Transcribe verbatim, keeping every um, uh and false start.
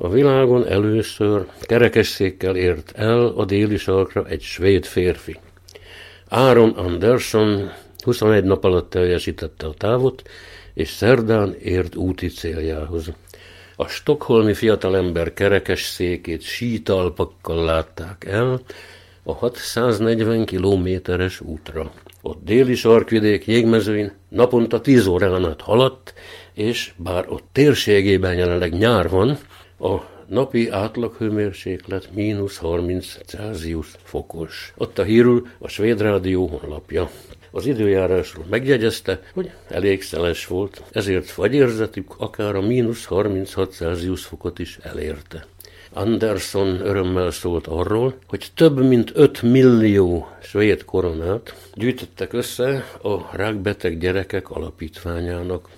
A világon először kerekesszékkel ért el a déli sarkra egy svéd férfi. Aron Andersson huszonegy nap alatt teljesítette a távot, és szerdán ért úti céljához. A stockholmi fiatalember kerekesszékét sítalpakkal látták el a hatszáznegyven kilométeres útra. A déli sarkvidék jégmezőin naponta tíz órán át haladt, és bár ott térségében jelenleg nyár van, a napi átlaghőmérséklet mínusz harminc Celsius fokos. Adta hírül a svéd rádió honlapja. Az időjárásról megjegyezte, hogy elég szeles volt, ezért fagyérzetük akár a mínusz harminchat Celsius fokot is elérte. Andersson örömmel szólt arról, hogy több mint öt millió svéd koronát gyűjtöttek össze a rákbeteg gyerekek alapítványának.